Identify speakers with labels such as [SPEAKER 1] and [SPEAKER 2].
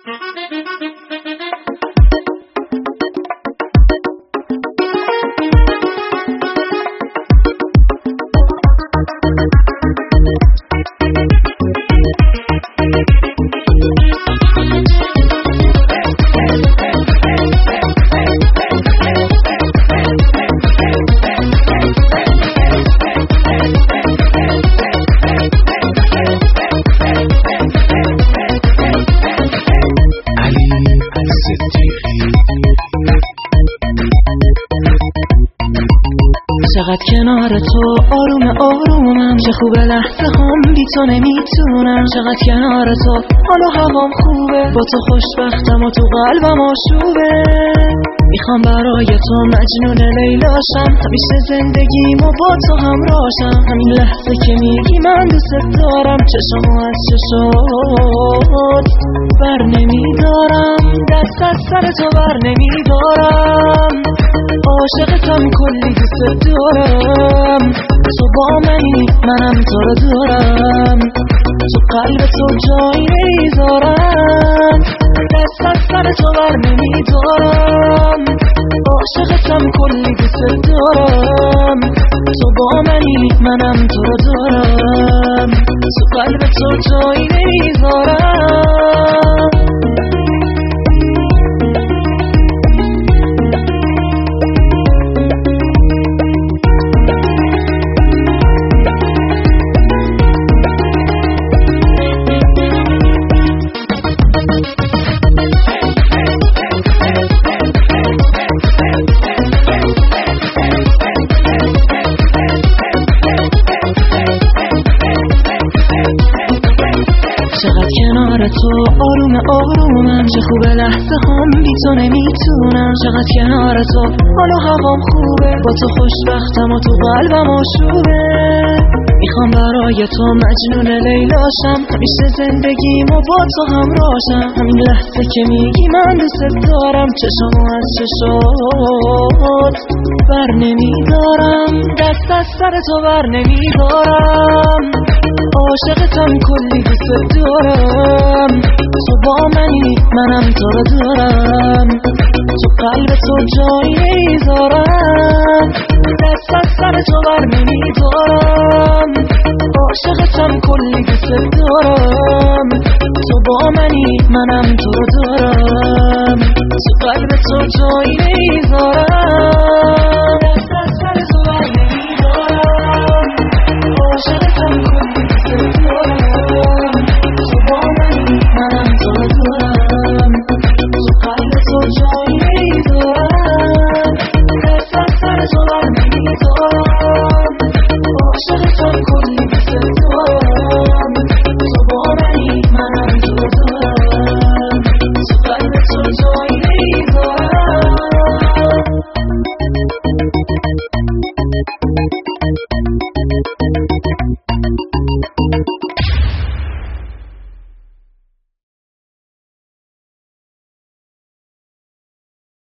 [SPEAKER 1] چقدر کنار تو آروم آرومم، چه خوبه لحظه هم بی تو نمیتونم. چقدر کنار تو حال و هوام خوبه، با تو خوشبختم و تو قلبم آشوبه. میخوام برای تو مجنون لیلاشم، همیشه زندگیمو با تو همراهشم. همین لحظه که میگی من دوست دارم، چشمو از چشات بر نمیدارم، دست از سر تو بر نمیدارم. عاشقتم کلی دوست دارم، تو با منی منم تو رو دارم. تو قلب تو جایی نمیذارم، دست از سر تو بر نمیدارم. عاشقتم کلی دوست دارم، تو با منی منم تو رو دارم. تو قلب تو جایی نمیذارم. چقدر کنار تو آروم آرومم، چه خوبه لحظه هم بی تو نمیتونم. چقدر کنار تو حال و هوام خوبه، با تو خوشبختم و تو قلبم آشوبه. میخوام برای تو مجنون لیلاشم، همیشه زندگیمو با تو همراهشم. همین لحظه که میگی من دوست دارم، چشمو از چشات بر نمیدارم، دست از سر تو بر نمیدارم. عاشقتم کلی دوست دارم، تو با منی منم تو رو دارم. تو قلب تو جایی نمیذارم، دست از سر تو بر نمیدارم. عاشقتم کلی دوست دارم، تو با منی منم تو رو دارم. تو قلب تو جایی